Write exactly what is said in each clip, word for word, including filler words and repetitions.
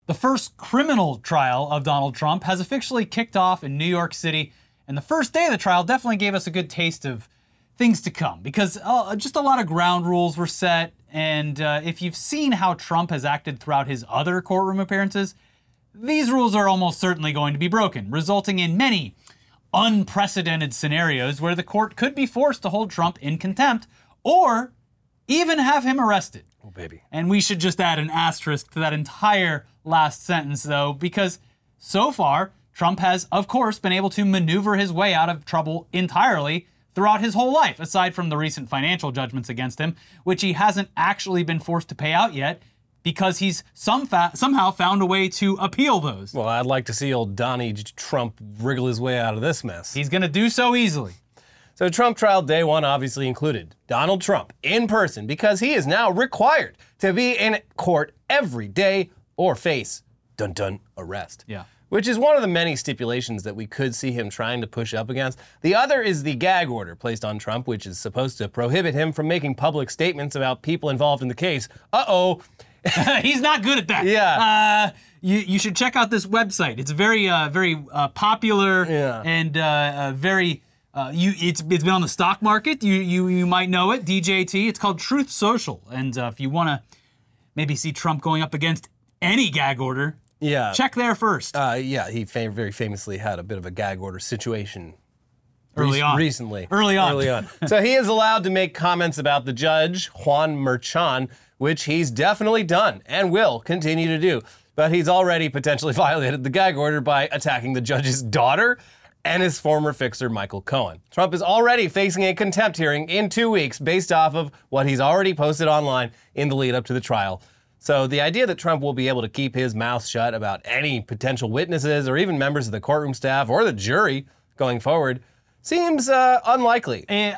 The first criminal trial of Donald Trump has officially kicked off in New York City, and the first day of the trial definitely gave us a good taste of things to come, because uh, just a lot of ground rules were set, and uh, if you've seen how Trump has acted throughout his other courtroom appearances, these rules are almost certainly going to be broken, resulting in many unprecedented scenarios where the court could be forced to hold Trump in contempt, or even have him arrested. Oh, baby. And we should just add an asterisk to that entire last sentence, though, because so far, Trump has, of course, been able to maneuver his way out of trouble entirely throughout his whole life, aside from the recent financial judgments against him, which he hasn't actually been forced to pay out yet, because he's some fa- somehow found a way to appeal those. Well, I'd like to see old Donnie Trump wriggle his way out of this mess. He's gonna do so easily. So Trump trial day one obviously included Donald Trump in person, because he is now required to be in court every day or face, dun dun, arrest. Yeah. Which is one of the many stipulations that we could see him trying to push up against. The other is the gag order placed on Trump, which is supposed to prohibit him from making public statements about people involved in the case. Uh-oh. He's not good at that. Yeah. Uh, you, you should check out this website. It's very, uh, very uh, popular Yeah. and uh, uh, very... Uh, you, it's it's been on the stock market. You you you might know it, D J T. It's called Truth Social, and uh, if you want to maybe see Trump going up against any gag order, Yeah. check there first. Uh, yeah, he fam- very famously had a bit of a gag order situation Early rec- on. recently. Early on. Early on. So he is allowed to make comments about the judge, Juan Merchan, which he's definitely done and will continue to do. But he's already potentially violated the gag order by attacking the judge's daughter and his former fixer, Michael Cohen. Trump is already facing a contempt hearing in two weeks based off of what he's already posted online in the lead up to the trial. So the idea that Trump will be able to keep his mouth shut about any potential witnesses or even members of the courtroom staff or the jury going forward seems uh, unlikely. Eh,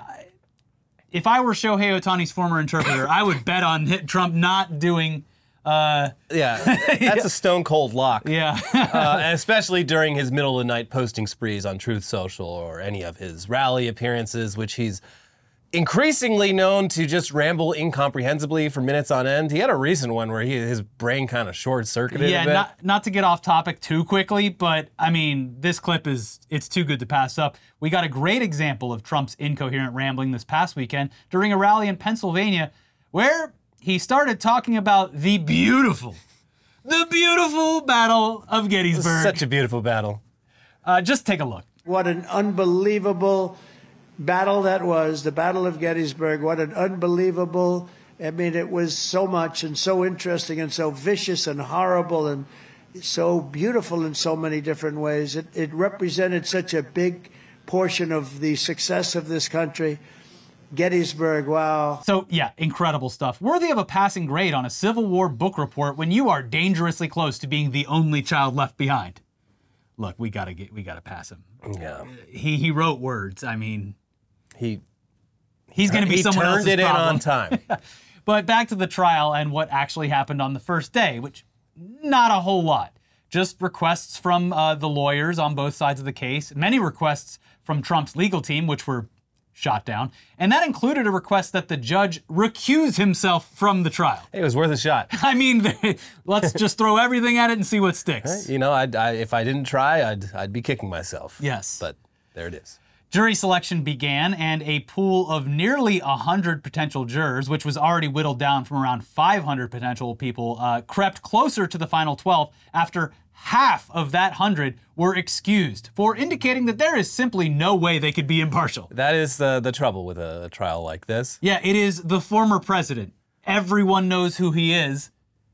if I were Shohei Ohtani's former interpreter, I would bet on hit Trump not doing. Uh, Yeah, that's a stone cold lock. yeah. uh, and especially during his middle of the night posting sprees on Truth Social or any of his rally appearances, which he's increasingly known to just ramble incomprehensibly for minutes on end. He had a recent one where he, his brain kind of short-circuited Yeah, a bit. not not to get off topic too quickly, but I mean, this clip is, it's too good to pass up. We got a great example of Trump's incoherent rambling this past weekend during a rally in Pennsylvania where he started talking about the beautiful, the beautiful Battle of Gettysburg. Such a beautiful battle. Uh, just take a look. What an unbelievable battle that was, the Battle of Gettysburg. What an unbelievable, I mean, it was so much and so interesting and so vicious and horrible and so beautiful in so many different ways. It, it represented such a big portion of the success of this country. Gettysburg, wow. So yeah, incredible stuff. Worthy of a passing grade on a Civil War book report when you are dangerously close to being the only child left behind. Look, we gotta get, we gotta pass him. Yeah. He he wrote words. I mean, He he's gonna be he someone turned else's it in problem. on time. But back to the trial and what actually happened on the first day, which not a whole lot. Just requests from uh, the lawyers on both sides of the case. Many requests from Trump's legal team, which were shot down. And that included a request that the judge recuse himself from the trial. It was worth a shot. I mean, let's just throw everything at it and see what sticks. You know, I'd, I, if I didn't try, I'd, I'd be kicking myself. Yes. But there it is. Jury selection began, and a pool of nearly one hundred potential jurors, which was already whittled down from around five hundred potential people, uh, crept closer to the final twelve after half of that one hundred were excused for indicating that there is simply no way they could be impartial. That is the, the trouble with a, a trial like this. Yeah, it is the former president. Everyone knows who he is,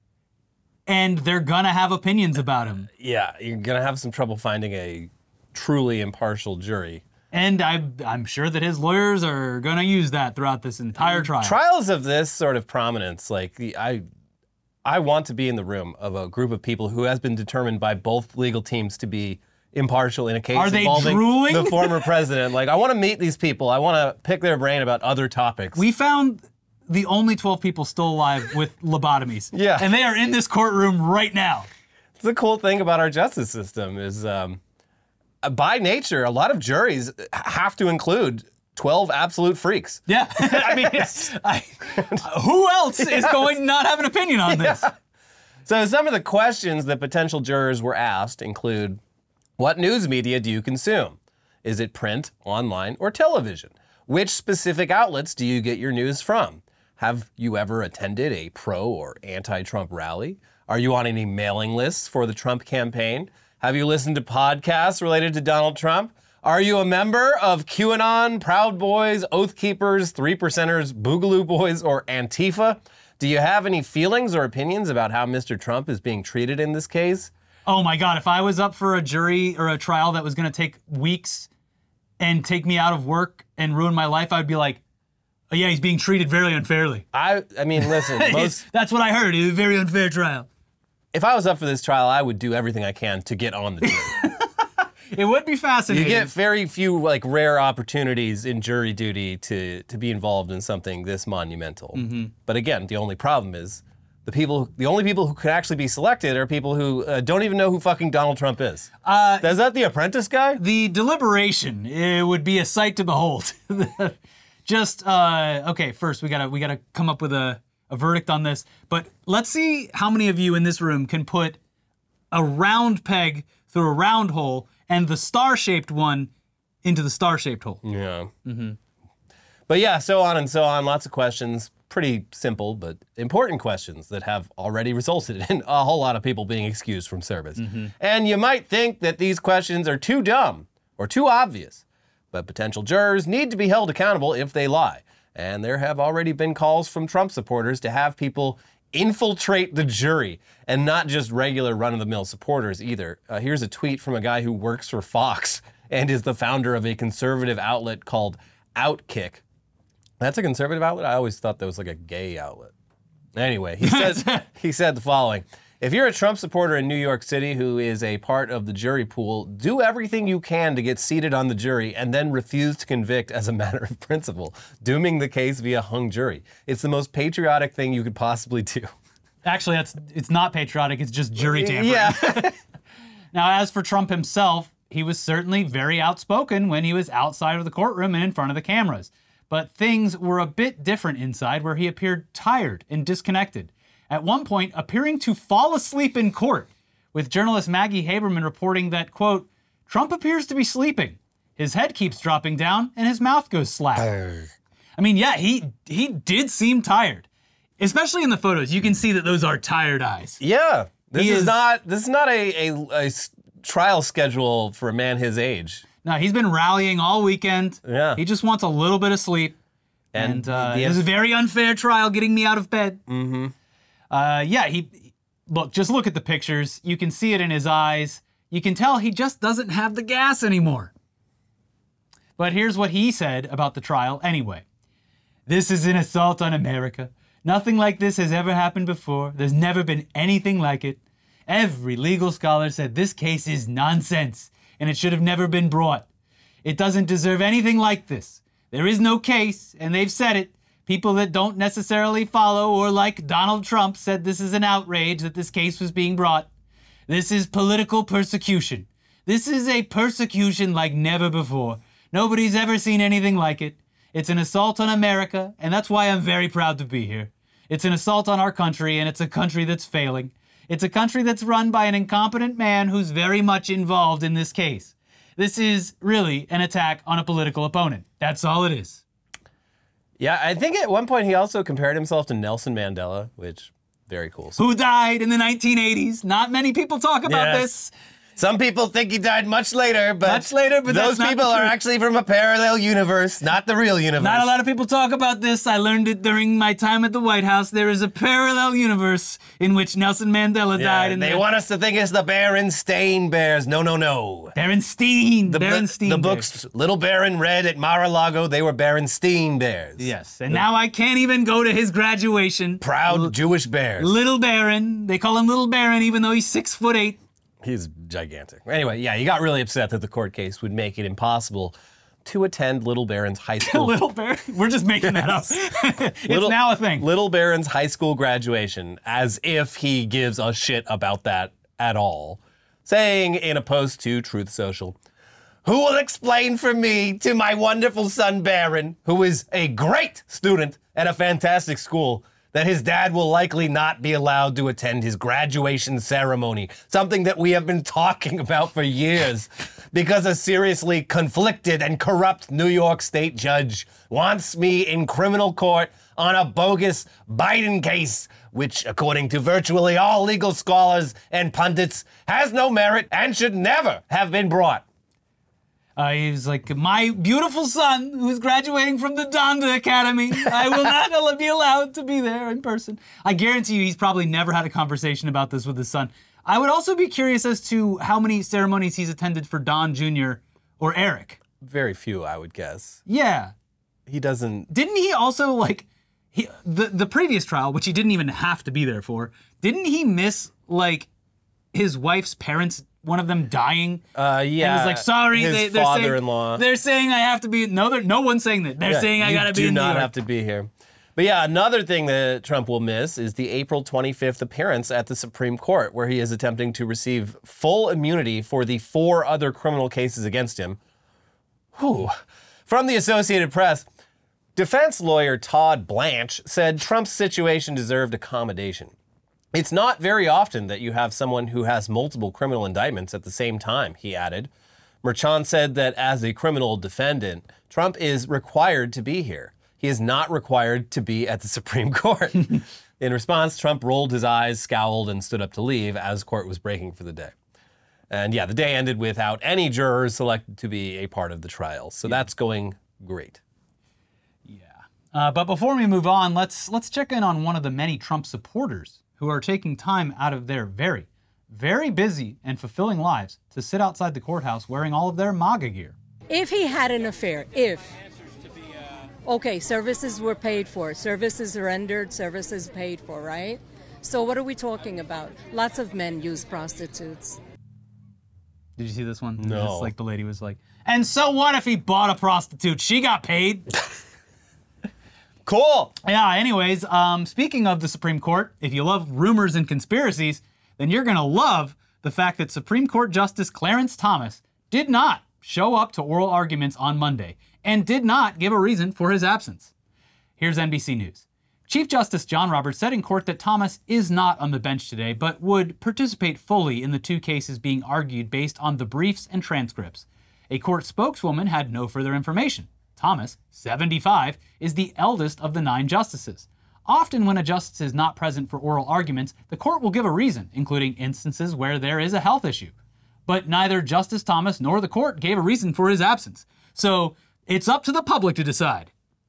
and they're gonna have opinions about him. Yeah, you're going to have some trouble finding a truly impartial jury. And I, I'm sure that his lawyers are gonna use that throughout this entire trial. Trials of this sort of prominence, like the, I, I want to be in the room of a group of people who has been determined by both legal teams to be impartial in a case Are they involving drooling? the former president. Like, I want to meet these people. I want to pick their brain about other topics. We found the only twelve people still alive with lobotomies. Yeah. And they are in this courtroom right now. The cool thing about our justice system is, um, by nature, a lot of juries have to include twelve absolute freaks. Yeah. I mean, I, who else is going to not have an opinion on this? So some of the questions that potential jurors were asked include, what news media do you consume? Is it print, online, or television? Which specific outlets do you get your news from? Have you ever attended a pro or anti-Trump rally? Are you on any mailing lists for the Trump campaign? Have you listened to podcasts related to Donald Trump? Are you a member of QAnon, Proud Boys, Oath Keepers, Three Percenters, Boogaloo Boys, or Antifa? Do you have any feelings or opinions about how Mister Trump is being treated in this case? Oh my God, if I was up for a jury or a trial that was gonna take weeks and take me out of work and ruin my life, I'd be like, oh yeah, he's being treated very unfairly. I I mean, listen, most, That's what I heard, it was a very unfair trial. if I was up for this trial, I would do everything I can to get on the jury. It would be You fascinating. get very few like rare opportunities in jury duty to to be involved in something this monumental. Mm-hmm. But again, the only problem is the people, the only people who could actually be selected are people who uh, don't even know who fucking Donald Trump is. Uh, is that the Apprentice guy? The deliberation, it would be a sight to behold. Just, uh, okay, first we gotta we gotta come up with a, a verdict on this. But let's see how many of you in this room can put a round peg through a round hole and the star-shaped one into the star-shaped hole. Yeah. Mm-hmm. But yeah, so on and so on. Lots of questions. Pretty simple, but important questions that have already resulted in a whole lot of people being excused from service. Mm-hmm. And you might think that these questions are too dumb or too obvious, but potential jurors need to be held accountable if they lie. And there have already been calls from Trump supporters to have people infiltrate the jury and not just regular run-of-the-mill supporters either. Uh, here's a tweet from a guy who works for Fox and is the founder of a conservative outlet called Outkick. That's a conservative outlet? I always thought that was like a gay outlet. Anyway, he says he said the following. If you're a Trump supporter in New York City who is a part of the jury pool, do everything you can to get seated on the jury and then refuse to convict as a matter of principle, dooming the case via hung jury. It's the most patriotic thing you could possibly do. Actually, that's it's not patriotic, it's just jury tampering. Yeah. Now, as for Trump himself, he was certainly very outspoken when he was outside of the courtroom and in front of the cameras. But things were a bit different inside, where he appeared tired and disconnected. At one point, appearing to fall asleep in court, with journalist Maggie Haberman reporting that, quote, Trump appears to be sleeping. His head keeps dropping down and his mouth goes slack. I mean, yeah, he he did seem tired. Especially in the photos, you can see that those are tired eyes. Yeah. This He is, is- not this is not a, a, a s- trial schedule for a man his age. No, he's been rallying all weekend. Yeah. He just wants a little bit of sleep. And And, uh, the- it was a very unfair trial getting me out of bed. Mm-hmm. Uh, yeah, he, look, just look at the pictures. You can see it in his eyes. You can tell he just doesn't have the gas anymore. But here's what he said about the trial anyway. This is an assault on America. Nothing like this has ever happened before. There's never been anything like it. Every legal scholar said this case is nonsense and it should have never been brought. It doesn't deserve anything like this. There is no case, and they've said it. People that don't necessarily follow or like Donald Trump said this is an outrage that this case was being brought. This is political persecution. This is a persecution like never before. Nobody's ever seen anything like it. It's an assault on America, and that's why I'm very proud to be here. It's an assault on our country, and it's a country that's failing. It's a country that's run by an incompetent man who's very much involved in this case. This is really an attack on a political opponent. That's all it is. Yeah, I think at one point he also compared himself to Nelson Mandela, which, very cool. Who died in the nineteen eighties? Not many people talk about Yes. this. Some people think he died much later, but Much later, but those that's not people the are truth. actually from a parallel universe, not the real universe. Not a lot of people talk about this. I learned it during my time at the White House. There is a parallel universe in which Nelson Mandela Yeah, died. In they the want us to think it's the Berenstain Bears. No, no, no. Berenstain. The, Berenstain. the Bears. books Little Baron read at Mar-a-Lago, they were Berenstain Bears. Yes, and now I can't even go to his graduation. Proud Jewish bears. Little Baron. They call him Little Baron, even though he's six foot eight. He's gigantic. Anyway, yeah, he got really upset that the court case would make it impossible to attend Little Baron's high school. Little Baron. We're just making that up. It's Little- now a thing. Little Baron's high school graduation, as if he gives a shit about that at all, saying in a post to Truth Social, "Who will explain for me to my wonderful son Baron, who is a great student at a fantastic school, that his dad will likely not be allowed to attend his graduation ceremony, something that we have been talking about for years, because a seriously conflicted and corrupt New York State judge wants me in criminal court on a bogus Biden case, which, according to virtually all legal scholars and pundits, has no merit and should never have been brought. Uh, he was like, my beautiful son, who's graduating from the Donda Academy, I will not be allowed to be there in person. I guarantee you he's probably never had a conversation about this with his son. I would also be curious as to how many ceremonies he's attended for Don Junior or Eric. Very few, I would guess. Yeah. He doesn't... Didn't he also, like, he, the, the previous trial, which he didn't even have to be there for, didn't he miss, like, his wife's parents, one of them dying? Uh, yeah. And was like, sorry, his they, they're father-in-law. saying, they're saying I have to be, no, they're, no one's saying that. They're Yeah, saying I you gotta be do in New not York. have to be here. But yeah, another thing that Trump will miss is the April twenty-fifth appearance at the Supreme Court, where he is attempting to receive full immunity for the four other criminal cases against him. Whew. From the Associated Press, defense lawyer Todd Blanche said Trump's situation deserved accommodation. It's not very often that you have someone who has multiple criminal indictments at the same time, he added. Merchan said that as a criminal defendant, Trump is required to be here. He is not required to be at the Supreme Court. In response, Trump rolled his eyes, scowled, and stood up to leave as court was breaking for the day. And yeah, the day ended without any jurors selected to be a part of the trial. So yeah. That's going great. Yeah. Uh, but before we move on, let's let's check in on one of the many Trump supporters who are taking time out of their very, very busy and fulfilling lives to sit outside the courthouse wearing all of their MAGA gear. If he had an affair, if. Okay, services were paid for, services rendered, services paid for, right? So what are we talking about? Lots of men use prostitutes. Did you see this one? No. It's like the lady was like, and so what if he bought a prostitute? She got paid. Cool. Yeah, anyways, um, speaking of the Supreme Court, if you love rumors and conspiracies, then you're going to love the fact that Supreme Court Justice Clarence Thomas did not show up to oral arguments on Monday and did not give a reason for his absence. Here's N B C News. Chief Justice John Roberts said in court that Thomas is not on the bench today, but would participate fully in the two cases being argued based on the briefs and transcripts. A court spokeswoman had no further information. Thomas, seventy-five, is the eldest of the nine justices. Often when a justice is not present for oral arguments, the court will give a reason, including instances where there is a health issue. But neither Justice Thomas nor the court gave a reason for his absence. So it's up to the public to decide.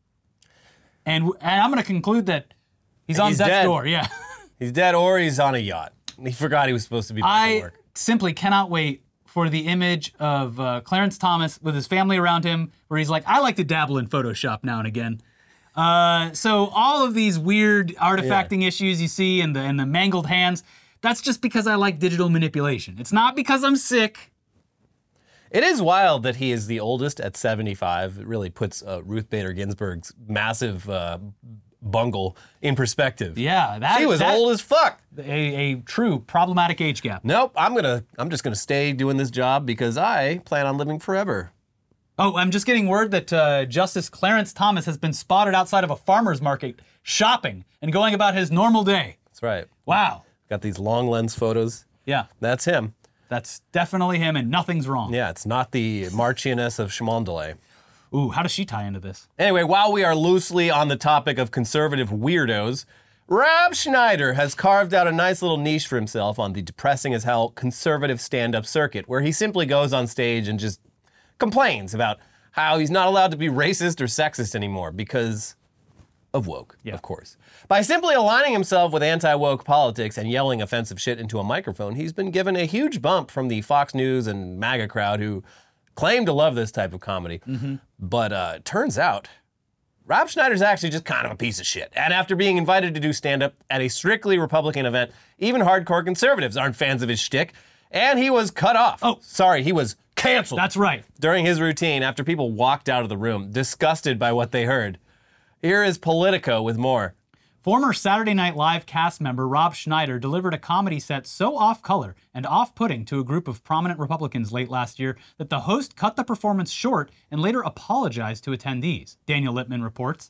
And, and I'm going to conclude that he's on He's death's dead. door. Yeah. He's dead or he's on a yacht. He forgot he was supposed to be back I at work. simply cannot wait for the image of uh, Clarence Thomas with his family around him, where he's like, I like to dabble in Photoshop now and again. Uh, so all of these weird artifacting yeah. issues you see and the, and the mangled hands, that's just because I like digital manipulation. It's not because I'm sick. It is wild that he is the oldest at seventy-five. It really puts uh, Ruth Bader Ginsburg's massive uh, bungle in perspective. Yeah, that she was that, old as fuck. A, a true problematic age gap. Nope, I'm gonna. I'm just gonna stay doing this job because I plan on living forever. Oh, I'm just getting word that uh, Justice Clarence Thomas has been spotted outside of a farmer's market shopping and going about his normal day. That's right. Wow. Got these long lens photos. Yeah. That's him. That's definitely him, and nothing's wrong. Yeah, it's not the Marchioness of Chamondelay. Ooh, how does she tie into this? Anyway, while we are loosely on the topic of conservative weirdos, Rob Schneider has carved out a nice little niche for himself on the depressing as hell conservative stand-up circuit, where he simply goes on stage and just complains about how he's not allowed to be racist or sexist anymore because of woke, yeah. of course. By simply aligning himself with anti-woke politics and yelling offensive shit into a microphone, he's been given a huge bump from the Fox News and MAGA crowd who claim to love this type of comedy. Mm-hmm. But uh, turns out, Rob Schneider's actually just kind of a piece of shit. And after being invited to do stand-up at a strictly Republican event, even hardcore conservatives aren't fans of his shtick, and he was cut off. Oh, sorry, he was canceled. That's right. During his routine, after people walked out of the room, disgusted by what they heard. Here is Politico with more. Former Saturday Night Live cast member Rob Schneider delivered a comedy set so off-color and off-putting to a group of prominent Republicans late last year that the host cut the performance short and later apologized to attendees, Daniel Lippman reports.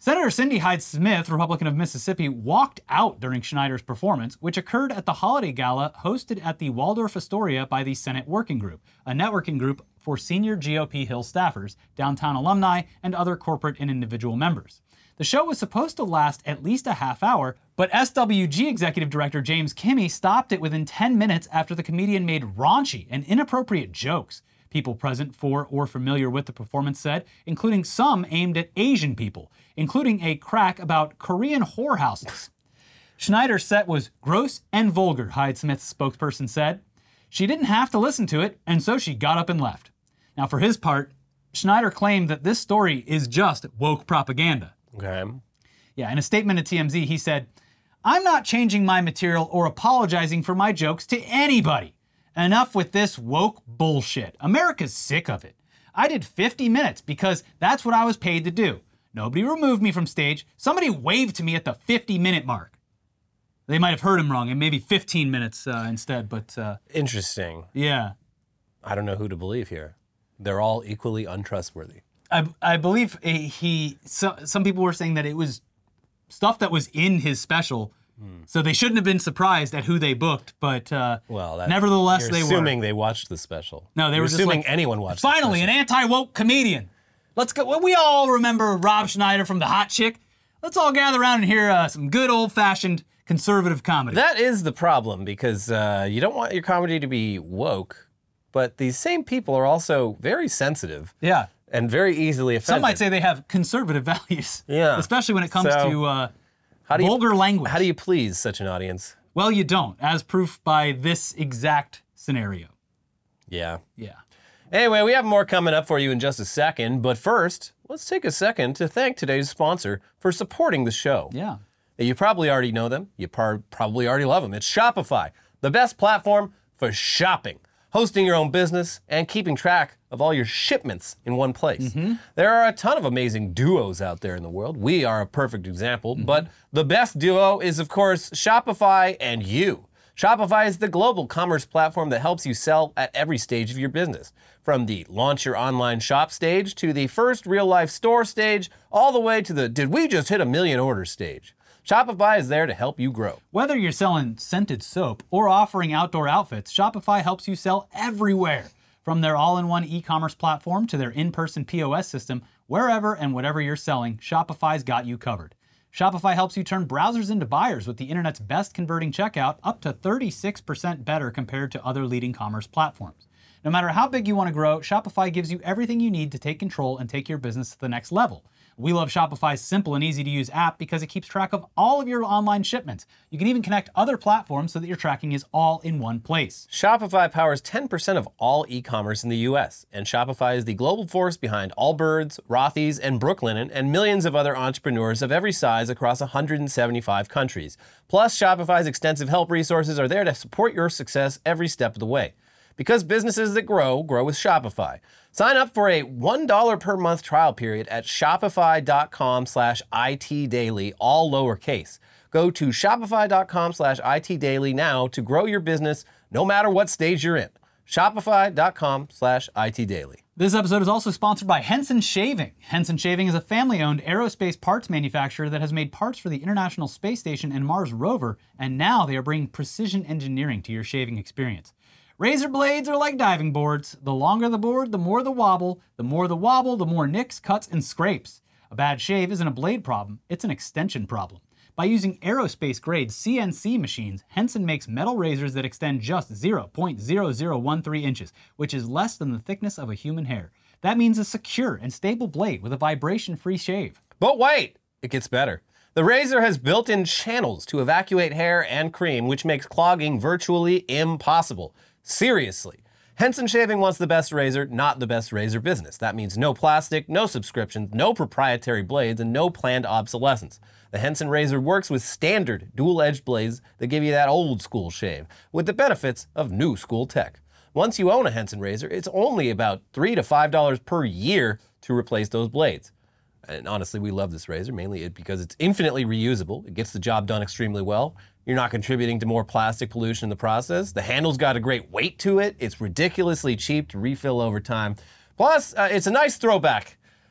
Senator Cindy Hyde-Smith, Republican of Mississippi, walked out during Schneider's performance, which occurred at the holiday gala hosted at the Waldorf Astoria by the Senate Working Group, a networking group for senior G O P Hill staffers, downtown alumni, and other corporate and individual members. The show was supposed to last at least a half hour, but S W G Executive Director James Kimmey stopped it within ten minutes after the comedian made raunchy and inappropriate jokes. People present for or familiar with the performance said, including some aimed at Asian people, including a crack about Korean whorehouses. Schneider's set was gross and vulgar, Hyde-Smith's spokesperson said. She didn't have to listen to it, and so she got up and left. Now, for his part, Schneider claimed that this story is just woke propaganda. Okay. Yeah, in a statement to T M Z, he said, "I'm not changing my material or apologizing for my jokes to anybody. Enough with this woke bullshit. America's sick of it. I did fifty minutes because that's what I was paid to do. Nobody removed me from stage. Somebody waved to me at the fifty minute mark." They might have heard him wrong, and maybe fifteen minutes uh, instead, but uh, Interesting. yeah. I don't know who to believe here. They're all equally untrustworthy. I, I believe he, so, some people were saying that it was stuff that was in his special, so they shouldn't have been surprised at who they booked, but uh, Well, that, nevertheless you're they assuming were. they watched the special. No, they You're were just assuming like, anyone watched the finally, an special. anti-woke comedian. Let's go. Well, we all remember Rob Schneider from The Hot Chick. Let's all gather around and hear uh, some good old-fashioned conservative comedy. That is the problem, because uh, you don't want your comedy to be woke, but these same people are also very sensitive yeah. and very easily offended. Some might say they have conservative values. Yeah. Especially when it comes So, to uh, how do you, vulgar language. How do you please such an audience? Well, you don't, as proof by this exact scenario. Yeah. Yeah. Anyway, we have more coming up for you in just a second, but first, let's take a second to thank today's sponsor for supporting the show. Yeah. You probably already know them. You par- probably already love them. It's Shopify, the best platform for shopping, hosting your own business, and keeping track of all your shipments in one place. Mm-hmm. There are a ton of amazing duos out there in the world. We are a perfect example, mm-hmm. but the best duo is, of course, Shopify and you. Shopify is the global commerce platform that helps you sell at every stage of your business. From the launch your online shop stage to the first real-life store stage, all the way to the did we just hit a million orders stage. Shopify is there to help you grow. Whether you're selling scented soap or offering outdoor outfits, Shopify helps you sell everywhere. From their all-in-one e-commerce platform to their in-person P O S system, wherever and whatever you're selling, Shopify's got you covered. Shopify helps you turn browsers into buyers with the internet's best converting checkout, up to thirty-six percent better compared to other leading commerce platforms. No matter how big you want to grow, Shopify gives you everything you need to take control and take your business to the next level. We love Shopify's simple and easy to use app because it keeps track of all of your online shipments. You can even connect other platforms so that your tracking is all in one place. Shopify powers ten percent of all e-commerce in the U S, and Shopify is the global force behind Allbirds, Rothy's, and Brooklinen, and millions of other entrepreneurs of every size across one hundred seventy-five countries. Plus, Shopify's extensive help resources are there to support your success every step of the way. Because businesses that grow, grow with Shopify. Sign up for a one dollar per month trial period at shopify.com slash itdaily, all lowercase. Go to shopify.com slash itdaily now to grow your business no matter what stage you're in. Shopify.com slash itdaily. This episode is also sponsored by Henson Shaving. Henson Shaving is a family-owned aerospace parts manufacturer that has made parts for the International Space Station and Mars rover, and now they are bringing precision engineering to your shaving experience. Razor blades are like diving boards. The longer the board, the more the wobble. The more the wobble, the more nicks, cuts, and scrapes. A bad shave isn't a blade problem, it's an extension problem. By using aerospace-grade C N C machines, Henson makes metal razors that extend just zero point zero zero one three inches, which is less than the thickness of a human hair. That means a secure and stable blade with a vibration-free shave. But wait, it gets better. The razor has built-in channels to evacuate hair and cream, which makes clogging virtually impossible. Seriously. Henson Shaving wants the best razor, not the best razor business. That means no plastic, no subscriptions, no proprietary blades, and no planned obsolescence. The Henson razor works with standard dual-edged blades that give you that old-school shave, with the benefits of new-school tech. Once you own a Henson razor, it's only about three to five dollars per year to replace those blades. And honestly, we love this razor, mainly because it's infinitely reusable. It gets the job done extremely well. You're not contributing to more plastic pollution in the process. The handle's got a great weight to it. It's ridiculously cheap to refill over time. Plus, uh, it's a nice throwback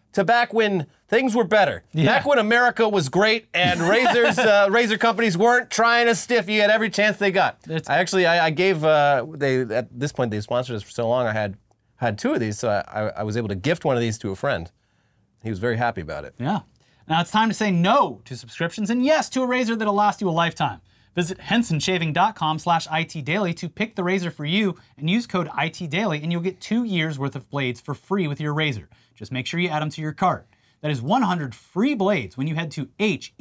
to back when things were better. Yeah. Back when America was great and razors, uh, razor companies weren't trying to stiff you at every chance they got. It's- I actually, I, I gave, uh, they at this point, they sponsored us for so long, I had had two of these, so I, I was able to gift one of these to a friend. He was very happy about it. Yeah. Now it's time to say no to subscriptions and yes to a razor that'll last you a lifetime. Visit hensonshaving.com slash itdaily to pick the razor for you and use code itdaily and you'll get two years worth of blades for free with your razor. Just make sure you add them to your cart. That is one hundred free blades when you head to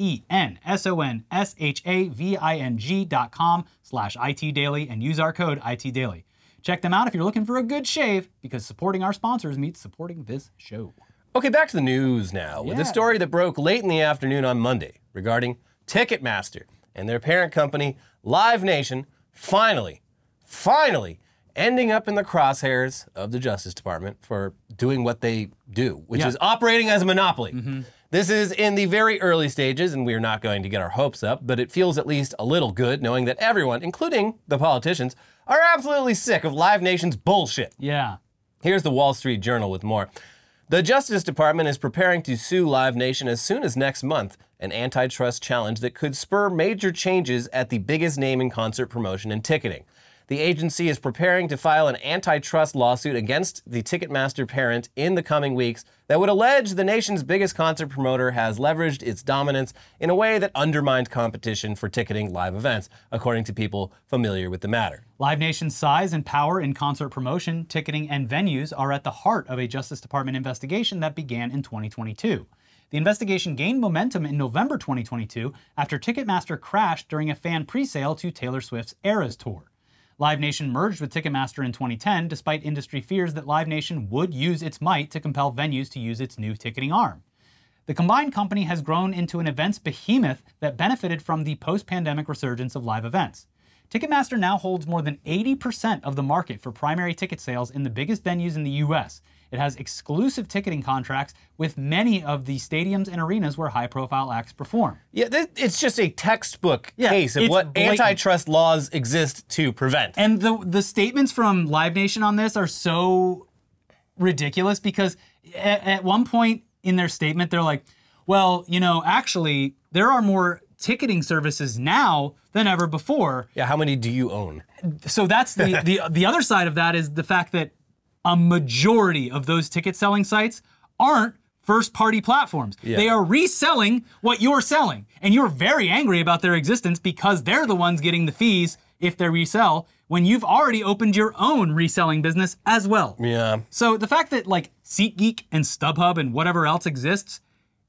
H-E-N-S-O-N-S-H-A-V-I-N-G dot com slash itdaily and use our code itdaily. Check them out if you're looking for a good shave because supporting our sponsors means supporting this show. Okay, back to the news now with Yeah. a story that broke late in the afternoon on Monday regarding Ticketmaster and their parent company, Live Nation, finally, finally ending up in the crosshairs of the Justice Department for doing what they do, which Yeah. is operating as a monopoly. This is in the very early stages, and we're not going to get our hopes up, but it feels at least a little good knowing that everyone, including the politicians, are absolutely sick of Live Nation's bullshit. Yeah. Here's the Wall Street Journal with more. The Justice Department is preparing to sue Live Nation as soon as next month, an antitrust challenge that could spur major changes at the biggest name in concert promotion and ticketing. The agency is preparing to file an antitrust lawsuit against the Ticketmaster parent in the coming weeks that would allege the nation's biggest concert promoter has leveraged its dominance in a way that undermined competition for ticketing live events, according to people familiar with the matter. Live Nation's size and power in concert promotion, ticketing, and venues are at the heart of a Justice Department investigation that began in twenty twenty-two. The investigation gained momentum in November twenty twenty-two after Ticketmaster crashed during a fan presale to Taylor Swift's Eras tour. Live Nation merged with Ticketmaster in twenty ten despite industry fears that Live Nation would use its might to compel venues to use its new ticketing arm. The combined company has grown into an events behemoth that benefited from the post-pandemic resurgence of live events. Ticketmaster now holds more than eighty percent of the market for primary ticket sales in the biggest venues in the U S. It has exclusive ticketing contracts with many of the stadiums and arenas where high-profile acts perform. Yeah, th- it's just a textbook Yeah, case of it's what blatant. antitrust laws exist to prevent. And the the statements from Live Nation on this are so ridiculous because at, at one point in their statement, they're like, well, you know, actually, there are more ticketing services now than ever before. Yeah, how many do you own? So that's the, the the other side of that is the fact that a majority of those ticket selling sites aren't first party platforms. Yeah. They are reselling what you're selling. And you're very angry about their existence because they're the ones getting the fees if they resell when you've already opened your own reselling business as well. Yeah. So the fact that like SeatGeek and StubHub and whatever else exists,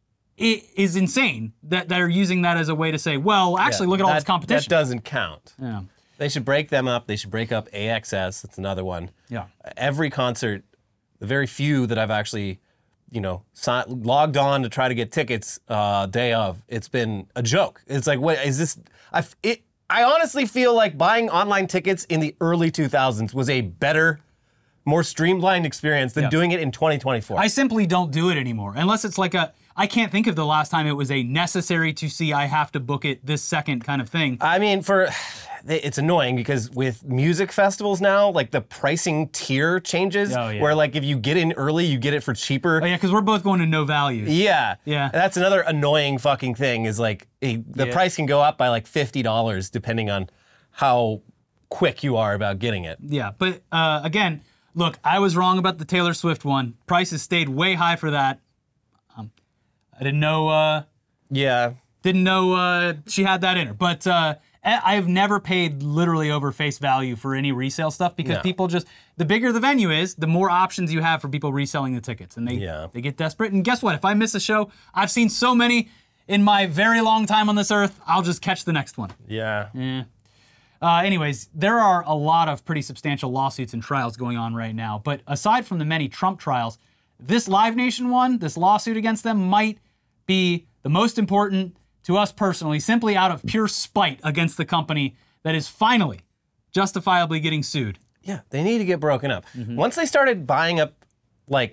it is insane that they're using that as a way to say, well, actually, Yeah, look at all that- this competition. That doesn't count. Yeah. They should break them up. They should break up A X S. That's another one. Yeah. Every concert, the very few that I've actually, you know, si- logged on to try to get tickets uh, day of, it's been a joke. It's like, what is this? I, f- it, I honestly feel like buying online tickets in the early two thousands was a better, more streamlined experience than Yeah. doing it in twenty twenty-four. I simply don't do it anymore unless it's like a, I can't think of the last time it was a necessary to see, I have to book it this second kind of thing. I mean, for it's annoying because with music festivals now, like the pricing tier changes, Oh, yeah. where like if you get in early, you get it for cheaper. Oh yeah, because we're both going to no values. Yeah. Yeah. That's another annoying fucking thing is like a, the Yeah. price can go up by like fifty dollars depending on how quick you are about getting it. Yeah, but uh, again, look, I was wrong about the Taylor Swift one. Prices stayed way high for that. Um, I didn't know. Uh, Yeah. didn't know uh, she had that in her. But uh, I- I've never paid literally over face value for any resale stuff because No. people just, the bigger the venue is, the more options you have for people reselling the tickets. And they, Yeah. they get desperate. And guess what? If I miss a show, I've seen so many in my very long time on this earth, I'll just catch the next one. Yeah. Yeah. Uh, anyways, there are a lot of pretty substantial lawsuits and trials going on right now. But aside from the many Trump trials, this Live Nation one, this lawsuit against them, might be the most important to us personally, simply out of pure spite against the company that is finally justifiably getting sued. Yeah. They need to get broken up. Mm-hmm. Once they started buying up like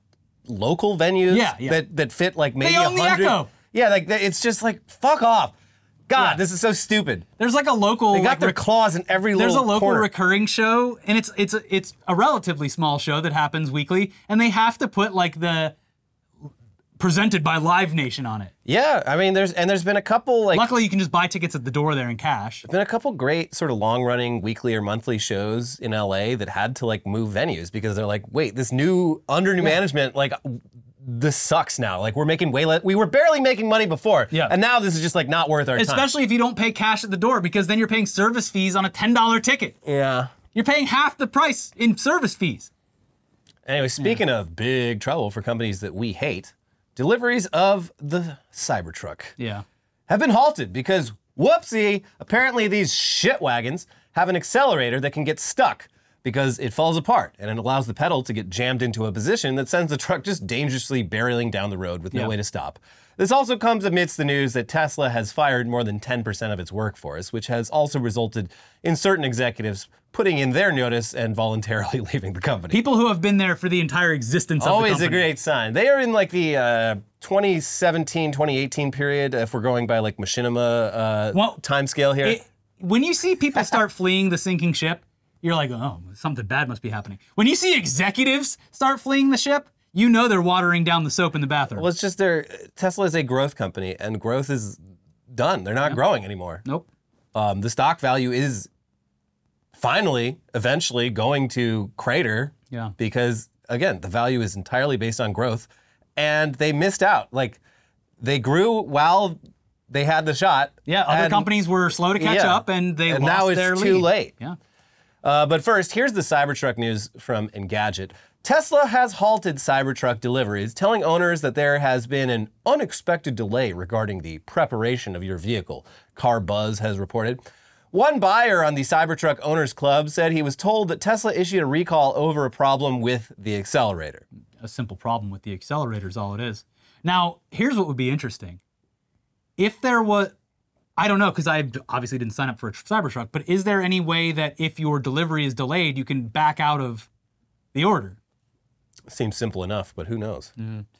local venues Yeah, yeah. that that fit like maybe own the a hundred. Echo. Yeah, like they- it's just like fuck off. God, Yeah. this is so stupid. There's like a local. They got like, their rec- claws in every There's a little local corner. recurring show, and it's it's a, it's a relatively small show that happens weekly, and they have to put like the presented by Live Nation on it. Yeah, I mean, there's and there's been a couple like Luckily, you can just buy tickets at the door there in cash. been a couple great sort of long-running weekly or monthly shows in L A that had to like move venues because they're like, wait, this new under new management, like this sucks now. Like we're making way less. We were barely making money before, Yeah. and now this is just like not worth our time. Especially if you don't pay cash at the door, because then you're paying service fees on a ten dollar ticket. Yeah. You're paying half the price in service fees. Anyway, speaking of big trouble for companies that we hate, deliveries of the Cybertruck Yeah. have been halted because, whoopsie, apparently these shit wagons have an accelerator that can get stuck because it falls apart and it allows the pedal to get jammed into a position that sends the truck just dangerously barreling down the road with no Yeah. way to stop. This also comes amidst the news that Tesla has fired more than ten percent of its workforce, which has also resulted in certain executives putting in their notice and voluntarily leaving the company. People who have been there for the entire existence of the Always company. a great sign. They are in like the uh, twenty seventeen, twenty eighteen period, if we're going by like machinima uh, Well, time scale here. It- when you see people start fleeing the sinking ship, you're like, oh, something bad must be happening. When you see executives start fleeing the ship, you know they're watering down the soap in the bathroom. well, it's just their Tesla is a growth company, and growth is done. They're not growing anymore. Nope. Um, the stock value is finally, eventually going to crater. Yeah. Because again, the value is entirely based on growth, and they missed out. Like they grew while they had the shot. Yeah, other and- companies were slow to catch Yeah. up, and they And lost now it's their too lead. late. Yeah. Uh, but first, here's the Cybertruck news from Engadget. Tesla has halted Cybertruck deliveries, telling owners that there has been an unexpected delay regarding the preparation of your vehicle, Car Buzz has reported. One buyer on the Cybertruck Owners Club said he was told that Tesla issued a recall over a problem with the accelerator. A simple problem with the accelerator is all it is. Now, here's what would be interesting. If there was, I don't know, because I obviously didn't sign up for a Cybertruck, but is there any way that if your delivery is delayed, you can back out of the order? Seems simple enough, but who knows?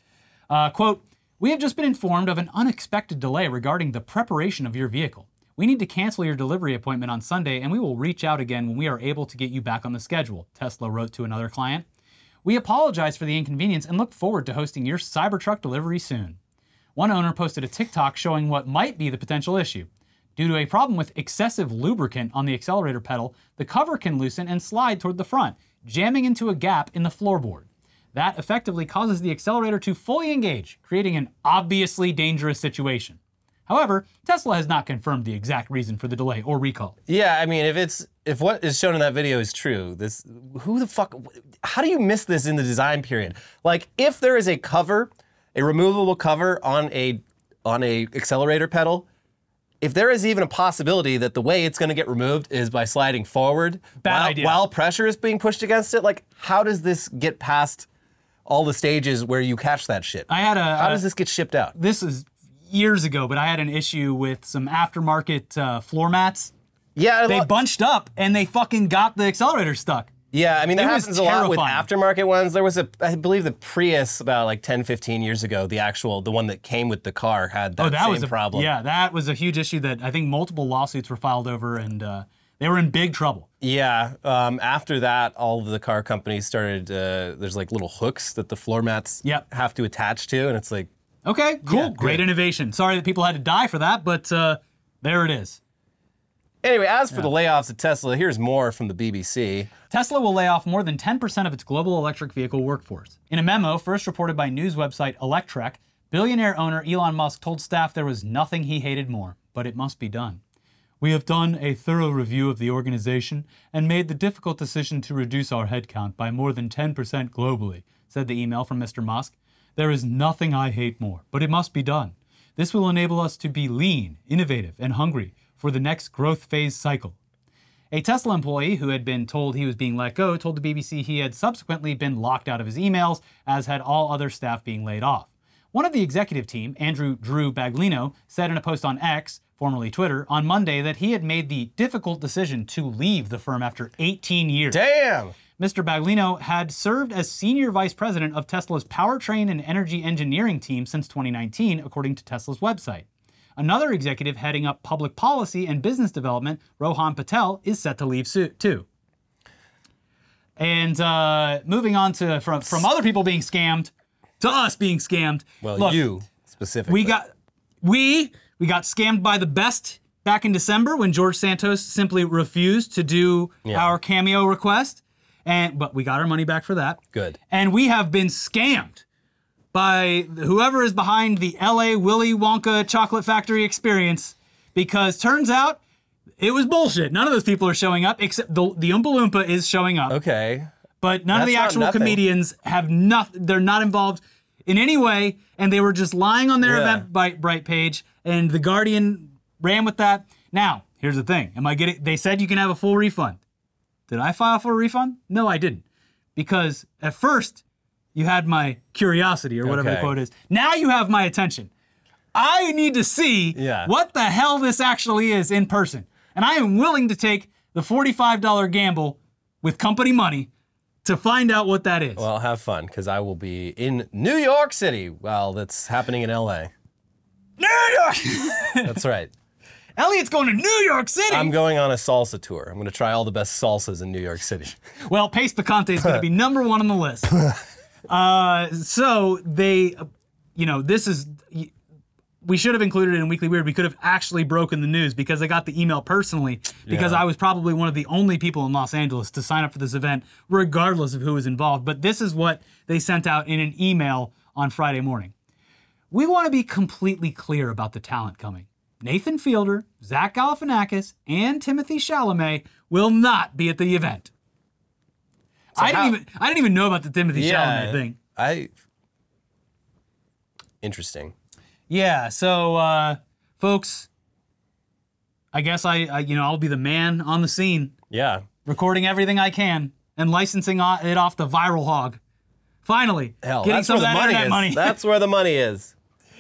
Uh, quote, we have just been informed of an unexpected delay regarding the preparation of your vehicle. We need to cancel your delivery appointment on Sunday, and we will reach out again when we are able to get you back on the schedule, Tesla wrote to another client. We apologize for the inconvenience and look forward to hosting your Cybertruck delivery soon. One owner posted a TikTok showing what might be the potential issue. Due to a problem with excessive lubricant on the accelerator pedal, the cover can loosen and slide toward the front, jamming into a gap in the floorboard. That effectively causes the accelerator to fully engage, creating an obviously dangerous situation. However, Tesla has not confirmed the exact reason for the delay or recall. Yeah, I mean, if it's if what is shown in that video is true, this who the fuck? How do you miss this in the design period? Like, if there is a cover, a removable cover on a on a accelerator pedal, if there is even a possibility that the way it's going to get removed is by sliding forward Bad while, idea. while pressure is being pushed against it, like how does this get past all the stages where you catch that shit? I had a, How a- does this get shipped out? this is years ago, but I had an issue with some aftermarket uh, floor mats. Yeah, They well, bunched up and they fucking got the accelerator stuck. Yeah, I mean, that It was happens a lot with terrifying. aftermarket ones. There was a, I believe the Prius about like ten, fifteen years ago, the actual, the one that came with the car had that, Oh, that same was a problem. Yeah, that was a huge issue that I think multiple lawsuits were filed over, and uh, they were in big trouble. Yeah, um, after that, all of the car companies started, uh, there's like little hooks that the floor mats Yep. have to attach to, and it's like, Okay, cool, Yeah, great good. innovation. Sorry that people had to die for that, but uh, there it is. anyway, as for the layoffs at Tesla, here's more from the B B C. Tesla will lay off more than ten percent of its global electric vehicle workforce. In a memo first reported by news website Electrek, billionaire owner Elon Musk told staff there was nothing he hated more, but it must be done. We have done a thorough review of the organization and made the difficult decision to reduce our headcount by more than ten percent globally, said the email from Mister Musk. There is nothing I hate more, but it must be done. This will enable us to be lean, innovative, and hungry for the next growth phase cycle. A Tesla employee who had been told he was being let go told the B B C he had subsequently been locked out of his emails, as had all other staff being laid off. One of the executive team, Andrew Drew Baglino, said in a post on X, formerly Twitter, on Monday that he had made the difficult decision to leave the firm after eighteen years. Damn! Mister Baglino had served as senior vice president of Tesla's powertrain and energy engineering team since twenty nineteen, according to Tesla's website. Another executive heading up public policy and business development, Rohan Patel, is set to leave soon, too. And uh, moving on to from, from other people being scammed, to us being scammed. Well, Look, you specifically. we got we we got scammed by the best back in December when George Santos simply refused to do Yeah. our Cameo request, and but we got our money back for that. Good. And we have been scammed by whoever is behind the L A Willy Wonka Chocolate Factory experience, because turns out it was bullshit. None of those people are showing up, except the, the Oompa Loompa is showing up. Okay. But none of That's the not actual nothing. comedians have nothing. They're not involved in any way, and they were just lying on their Yeah. Eventbrite page, and the Guardian ran with that. Now, here's the thing. Am I getting, they said you can have a full refund. Did I file for a refund? No, I didn't. Because at first, you had my curiosity, or whatever the Okay. quote is. Now you have my attention. I need to see Yeah. what the hell this actually is in person. And I am willing to take the forty-five dollars gamble with company money to find out what that is. Well, have fun, because I will be in New York City while that's happening in L A. New York! That's right. Elliot's going to New York City! I'm going on a salsa tour. I'm going to try all the best salsas in New York City. Well, Pace Picante is going to be number one on the list. Uh, so they, uh, you know, this is, we should have included it in Weekly Weird. We could have actually broken the news because I got the email personally, because Yeah. I was probably one of the only people in Los Angeles to sign up for this event, regardless of who was involved. But this is what they sent out in an email on Friday morning. We want to be completely clear about the talent coming. Nathan Fielder, Zach Galifianakis, and Timothy Chalamet will not be at the event. I how- didn't even I didn't even know about the Timothy Chalamet thing. I. Interesting. Yeah, so uh, folks, I guess I, I you know I'll be the man on the scene, Yeah. recording everything I can and licensing o- it off the Viral Hog. Finally, Hell, getting that's some where of the that money internet is. money. That's where the money is.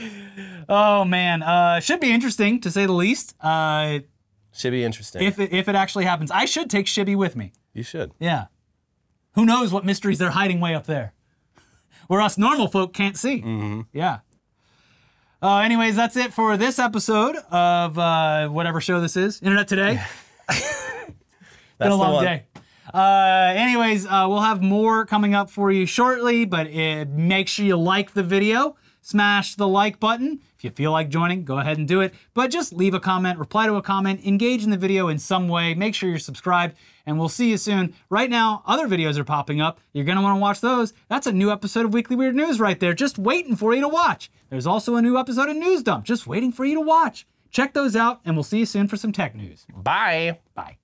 Oh man, uh, should be interesting to say the least. Uh, Should be interesting. if it, if it actually happens, I should take Shibby with me. you should. Yeah. Who knows what mysteries they're hiding way up there, where us normal folk can't see. Mm-hmm. Yeah. Uh, anyways, that's it for this episode of uh, whatever show this is, Internet Today. That's Been a the long one. day. Uh, anyways, uh, we'll have more coming up for you shortly, but uh, make sure you like the video. Smash the like button. If you feel like joining, go ahead and do it. But just leave a comment, reply to a comment, engage in the video in some way. Make sure you're subscribed, and we'll see you soon. Right now, other videos are popping up. You're going to want to watch those. That's a new episode of Weekly Weird News right there, just waiting for you to watch. There's also a new episode of News Dump, just waiting for you to watch. Check those out, and we'll see you soon for some tech news. Bye. Bye.